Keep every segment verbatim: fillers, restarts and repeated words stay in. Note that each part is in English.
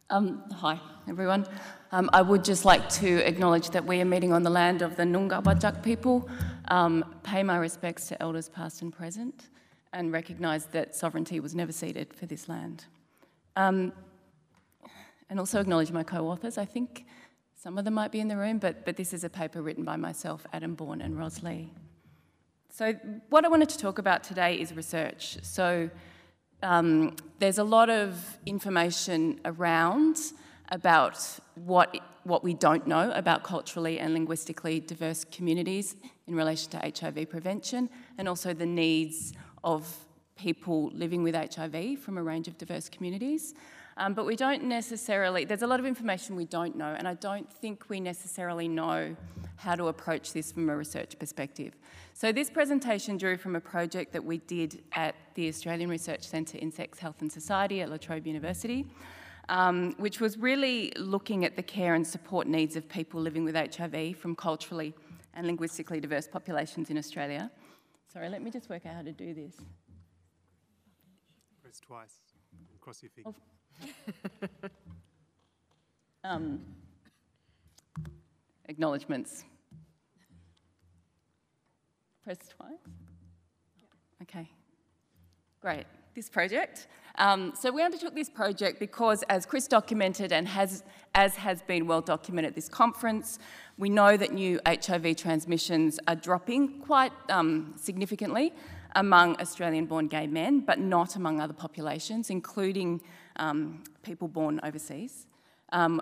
Um, hi, everyone. Um, I would just like to acknowledge that we are meeting on the land of the Noongar Wadjuk people, um, pay my respects to elders past and present, and recognise that sovereignty was never ceded for this land. Um, and also acknowledge my co-authors. I think some of them might be in the room, but, but this is a paper written by myself, Adam Bourne and Ros Lee. So what I wanted to talk about today is research. So um, there's a lot of information around about what, what we don't know about culturally and linguistically diverse communities in relation to H I V prevention, and also the needs of people living with H I V from a range of diverse communities. Um, but we don't necessarily, there's a lot of information we don't know, and I don't think we necessarily know how to approach this from a research perspective. So this presentation drew from a project that we did at the Australian Research Centre in Sex, Health and Society at La Trobe University, um, which was really looking at the care and support needs of people living with H I V from culturally and linguistically diverse populations in Australia. Sorry, let me just work out how to do this. Press twice and cross your fingers. um, acknowledgements. Press twice. Okay, great. This project. Um, so we undertook this project because, as Chris documented and has, as has been well documented at this conference, we know that new H I V transmissions are dropping quite um, significantly among Australian-born gay men, but not among other populations, including um, people born overseas. Um,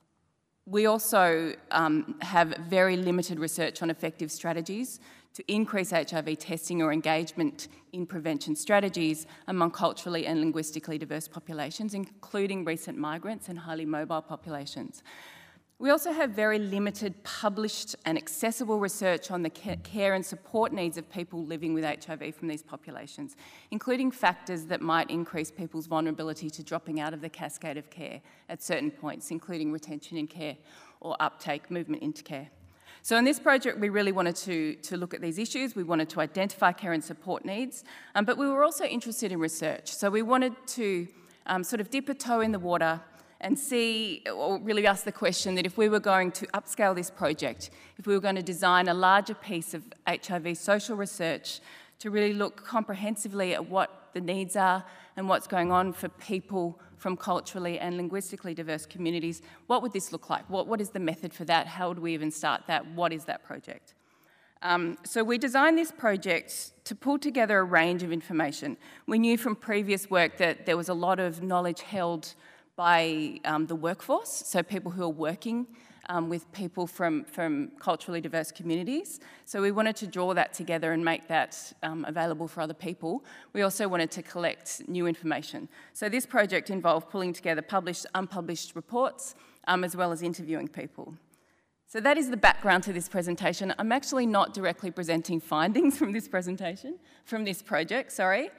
we also um, have very limited research on effective strategies to increase H I V testing or engagement in prevention strategies among culturally and linguistically diverse populations, including recent migrants and highly mobile populations. We also have very limited published and accessible research on the care and support needs of people living with H I V from these populations, including factors that might increase people's vulnerability to dropping out of the cascade of care at certain points, including retention in care or uptake, movement into care. So in this project, we really wanted to, to look at these issues. We wanted to identify care and support needs, um, but we were also interested in research. So we wanted to um, sort of dip a toe in the water and see, or really ask the question that if we were going to upscale this project, if we were going to design a larger piece of H I V social research to really look comprehensively at what the needs are and what's going on for people from culturally and linguistically diverse communities, what would this look like? What, what is the method for that? How would we even start that? What is that project? Um, so we designed this project to pull together a range of information. We knew from previous work that there was a lot of knowledge held by um, the workforce, so people who are working um, with people from, from culturally diverse communities. So we wanted to draw that together and make that um, available for other people. We also wanted to collect new information. So this project involved pulling together published, unpublished reports, um, as well as interviewing people. So that is the background to this presentation. I'm actually not directly presenting findings from this presentation, from this project, sorry.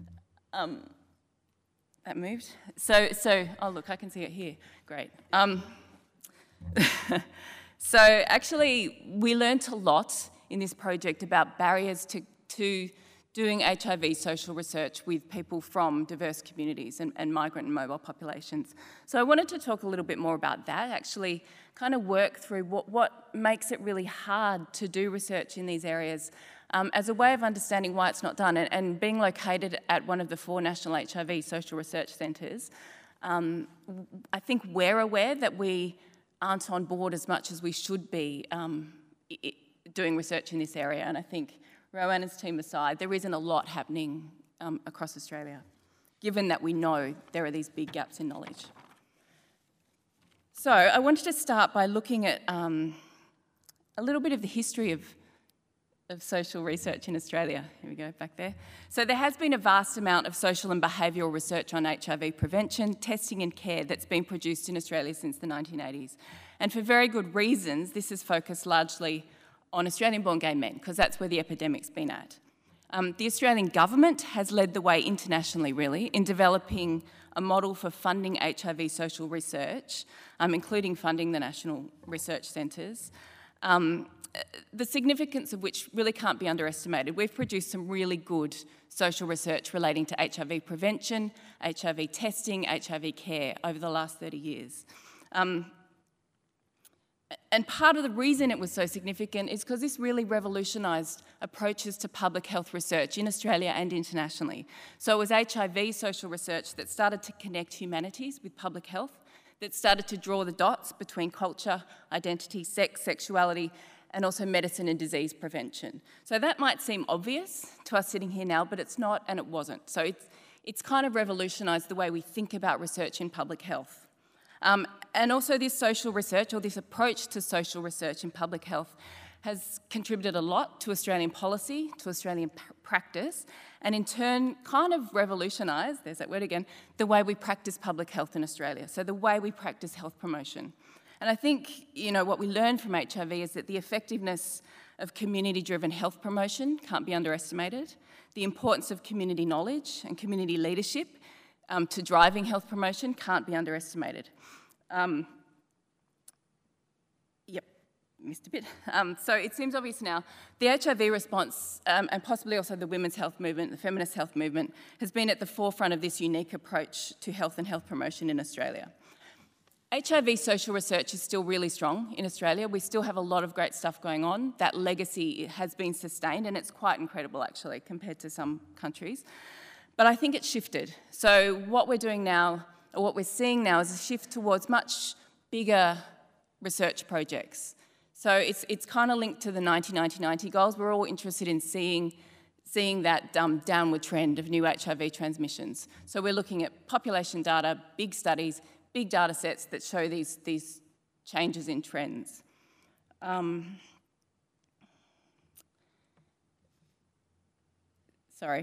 Um, That moved. So, so, oh look, I can see it here. Great. Um, so actually, we learnt a lot in this project about barriers to, to doing H I V social research with people from diverse communities and, and migrant and mobile populations. So I wanted to talk a little bit more about that, actually kind of work through what, what makes it really hard to do research in these areas, Um, as a way of understanding why it's not done. And, and being located at one of the four national H I V social research centres, um, I think we're aware that we aren't on board as much as we should be um, it, doing research in this area. And I think Rowan's team aside, there isn't a lot happening um, across Australia, given that we know there are these big gaps in knowledge. So I wanted to start by looking at um, a little bit of the history of of social research in Australia. Here we go, back there. So there has been a vast amount of social and behavioural research on H I V prevention, testing and care that's been produced in Australia since the nineteen eighties. And for very good reasons, this is focused largely on Australian-born gay men, because that's where the epidemic's been at. Um, the Australian government has led the way internationally, really, in developing a model for funding H I V social research, um, including funding the national research centres. um, the significance of which really can't be underestimated. We've produced some really good social research relating to H I V prevention, H I V testing, H I V care over the last thirty years. Um, and part of the reason it was so significant is because this really revolutionised approaches to public health research in Australia and internationally. So it was H I V social research that started to connect humanities with public health, that started to draw the dots between culture, identity, sex, sexuality, and also medicine and disease prevention. So that might seem obvious to us sitting here now, but it's not, and it wasn't. So it's, it's kind of revolutionised the way we think about research in public health. Um, and also this social research, or this approach to social research in public health, has contributed a lot to Australian policy, to Australian practice, and in turn kind of revolutionised, there's that word again, the way we practice public health in Australia, so the way we practice health promotion. And I think, you know, what we learned from H I V is that the effectiveness of community-driven health promotion can't be underestimated. The importance of community knowledge and community leadership um, to driving health promotion can't be underestimated. Um, yep, missed a bit. Um, so it seems obvious now, the H I V response, um, and possibly also the women's health movement, the feminist health movement, has been at the forefront of this unique approach to health and health promotion in Australia. H I V social research is still really strong in Australia. We still have a lot of great stuff going on. That legacy has been sustained, and it's quite incredible, actually, compared to some countries. But I think it's shifted. So what we're doing now, or what we're seeing now, is a shift towards much bigger research projects. So it's, it's kind of linked to the ninety ninety ninety goals. We're all interested in seeing, seeing that um, downward trend of new H I V transmissions. So we're looking at population data, big studies, big data sets that show these, these changes in trends. Um, sorry.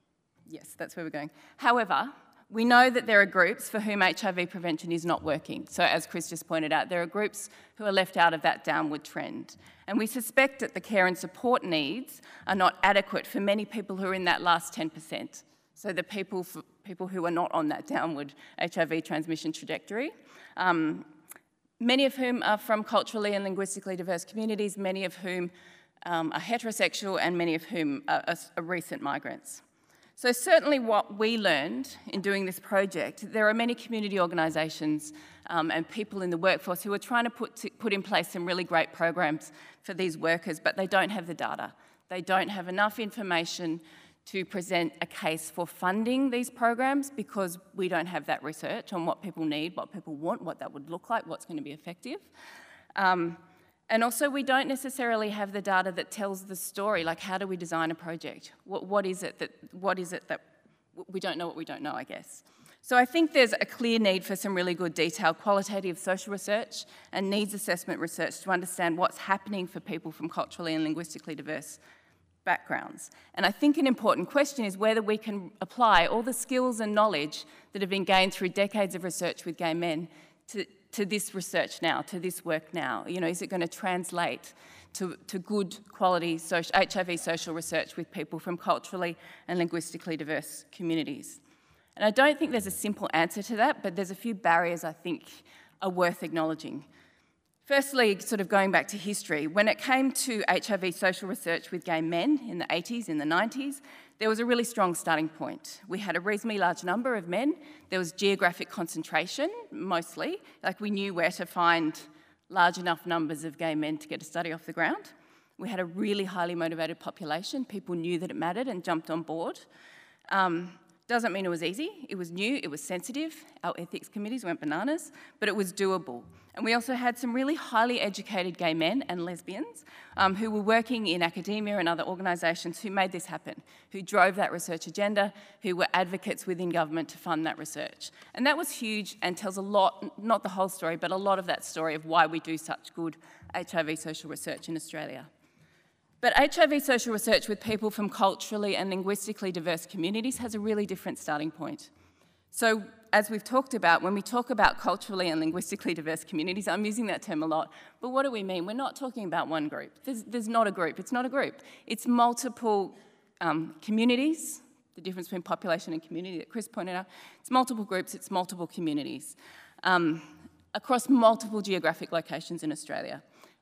Yes, that's where we're going. However, we know that there are groups for whom H I V prevention is not working. So as Chris just pointed out, there are groups who are left out of that downward trend. And we suspect that the care and support needs are not adequate for many people who are in that last ten percent. So the people, for people who are not on that downward H I V transmission trajectory, um, many of whom are from culturally and linguistically diverse communities, many of whom um, are heterosexual, and many of whom are, are, are recent migrants. So certainly what we learned in doing this project, there are many community organisations um, and people in the workforce who are trying to put, to put in place some really great programs for these workers, but they don't have the data. They don't have enough information to present a case for funding these programs because we don't have that research on what people need, what people want, what that would look like, what's going to be effective. Um, and also we don't necessarily have the data that tells the story, like how do we design a project? What, what is it that, what is it that, we don't know what we don't know, I guess. So I think there's a clear need for some really good detailed qualitative social research and needs assessment research to understand what's happening for people from culturally and linguistically diverse backgrounds. And I think an important question is whether we can apply all the skills and knowledge that have been gained through decades of research with gay men to, to this research now, to this work now. You know, is it going to translate to, to good quality social, H I V social research with people from culturally and linguistically diverse communities? And I don't think there's a simple answer to that, but there's a few barriers I think are worth acknowledging. Firstly, sort of going back to history, when it came to H I V social research with gay men in the eighties, in the nineties, there was a really strong starting point. We had a reasonably large number of men. There was geographic concentration, mostly. Like we knew where to find large enough numbers of gay men to get a study off the ground. We had a really highly motivated population. People knew that it mattered and jumped on board. Um, doesn't mean it was easy. It was new, it was sensitive. Our ethics committees went bananas, but it was doable. And we also had some really highly educated gay men and lesbians um, who were working in academia and other organisations who made this happen, who drove that research agenda, who were advocates within government to fund that research. And that was huge and tells a lot, not the whole story, but a lot of that story of why we do such good H I V social research in Australia. But H I V social research with people from culturally and linguistically diverse communities has a really different starting point. So as we've talked about, when we talk about culturally and linguistically diverse communities, I'm using that term a lot, but what do we mean? We're not talking about one group. There's, there's not a group. It's not a group. It's multiple um, communities, the difference between population and community that Chris pointed out. It's multiple groups, it's multiple communities um, across multiple geographic locations in Australia.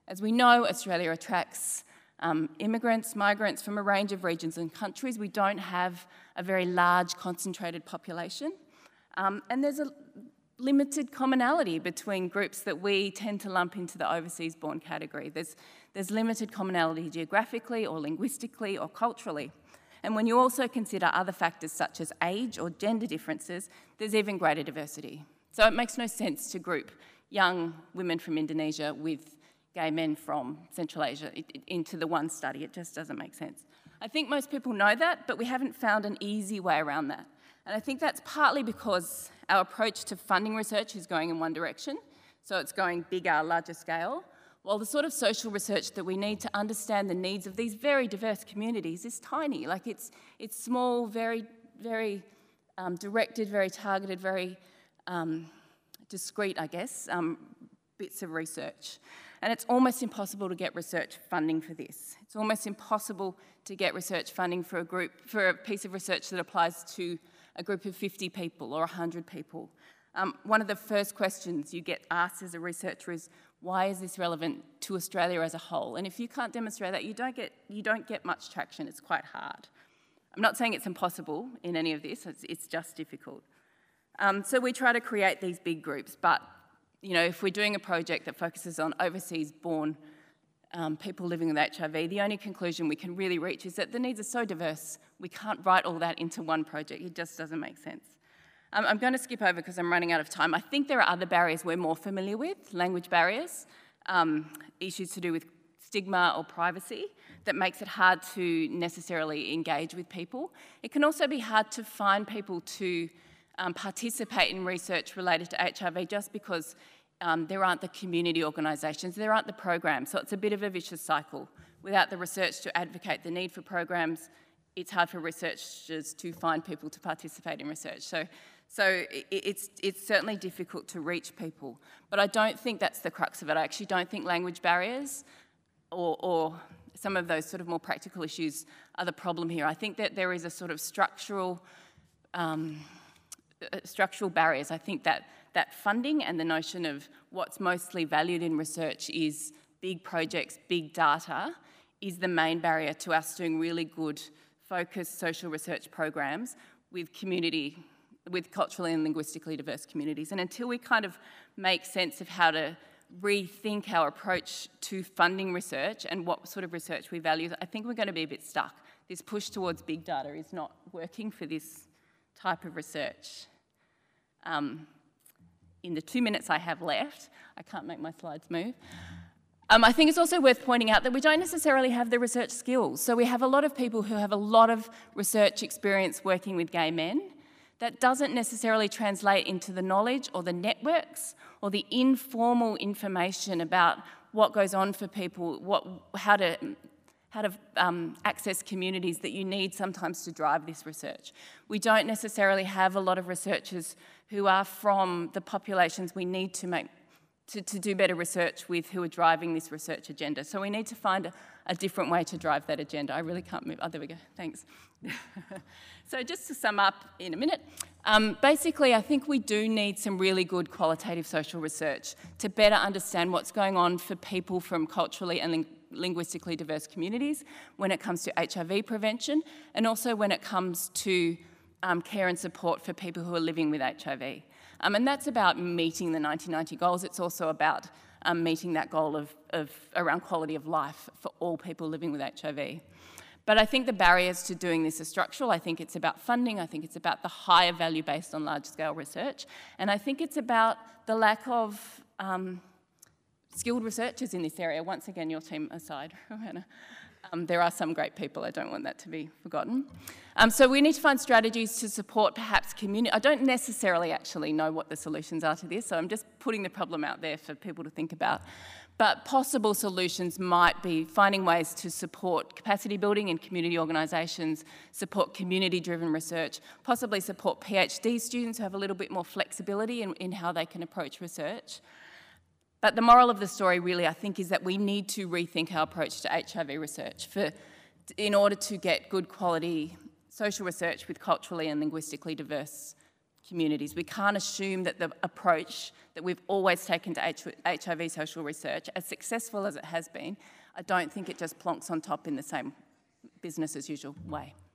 As we know, Australia attracts um, immigrants, migrants from a range of regions and countries. We don't have a very large concentrated population. Um, and there's a limited commonality between groups that we tend to lump into the overseas-born category. There's, there's limited commonality geographically or linguistically or culturally. And when you also consider other factors such as age or gender differences, there's even greater diversity. So it makes no sense to group young women from Indonesia with gay men from Central Asia into the one study. It just doesn't make sense. I think most people know that, but we haven't found an easy way around that. And I think that's partly because our approach to funding research is going in one direction, so it's going bigger, larger scale, while the sort of social research that we need to understand the needs of these very diverse communities is tiny. Like it's, it's small, very, very um, directed, very targeted, very um, discrete, I guess, um, bits of research. And it's almost impossible to get research funding for this. It's almost impossible to get research funding for a group, for a piece of research that applies to a group of fifty people or one hundred people. Um, one of the first questions you get asked as a researcher is, why is this relevant to Australia as a whole? And if you can't demonstrate that, you don't get, you don't get much traction. It's quite hard. I'm not saying it's impossible in any of this, it's, it's just difficult. Um, so we try to create these big groups, but you know, if we're doing a project that focuses on overseas-born um, people living with H I V, the only conclusion we can really reach is that the needs are so diverse, we can't write all that into one project. It just doesn't make sense. Um, I'm going to skip over because I'm running out of time. I think there are other barriers we're more familiar with, language barriers, um, issues to do with stigma or privacy that makes it hard to necessarily engage with people. It can also be hard to find people to um, participate in research related to H I V just because um, there aren't the community organisations, there aren't the programs, so it's a bit of a vicious cycle. Without the research to advocate the need for programs, it's hard for researchers to find people to participate in research. So, so it's, it's certainly difficult to reach people. But I don't think that's the crux of it. I actually don't think language barriers or, or some of those sort of more practical issues are the problem here. I think that there is a sort of structural, um, structural barriers. I think that, that funding and the notion of what's mostly valued in research is big projects, big data, is the main barrier to us doing really good focused social research programs with community, with culturally and linguistically diverse communities. And until we kind of make sense of how to rethink our approach to funding research and what sort of research we value, I think we're going to be a bit stuck. This push towards big data is not working for this type of research. Um, in the two minutes I have left, I can't make my slides move. Um, I think it's also worth pointing out that we don't necessarily have the research skills. So we have a lot of people who have a lot of research experience working with gay men. That doesn't necessarily translate into the knowledge or the networks or the informal information about what goes on for people, what, how to, how to um, access communities that you need sometimes to drive this research. We don't necessarily have a lot of researchers who are from the populations we need to make To, to do better research with who are driving this research agenda. So we need to find a, a different way to drive that agenda. I really can't move. Oh, there we go. Thanks. So just to sum up in a minute, um, basically I think we do need some really good qualitative social research to better understand what's going on for people from culturally and ling linguistically diverse communities when it comes to H I V prevention and also when it comes to um, care and support for people who are living with H I V. Um, and that's about meeting the nineteen ninety goals. It's also about um, meeting that goal of, of around quality of life for all people living with H I V. But I think the barriers to doing this are structural. I think it's about funding. I think it's about the higher value based on large-scale research. And I think it's about the lack of um, skilled researchers in this area. Once again, your team aside, Rohanna. Um, there are some great people, I don't want that to be forgotten. Um, so we need to find strategies to support perhaps community. I don't necessarily actually know what the solutions are to this, so I'm just putting the problem out there for people to think about. But possible solutions might be finding ways to support capacity building in community organisations, support community-driven research, possibly support PhD students who have a little bit more flexibility in, in how they can approach research. But the moral of the story really, I think, is that we need to rethink our approach to H I V research for, in order to get good quality social research with culturally and linguistically diverse communities. We can't assume that the approach that we've always taken to H I V social research, as successful as it has been, I don't think it just plonks on top in the same business as usual way.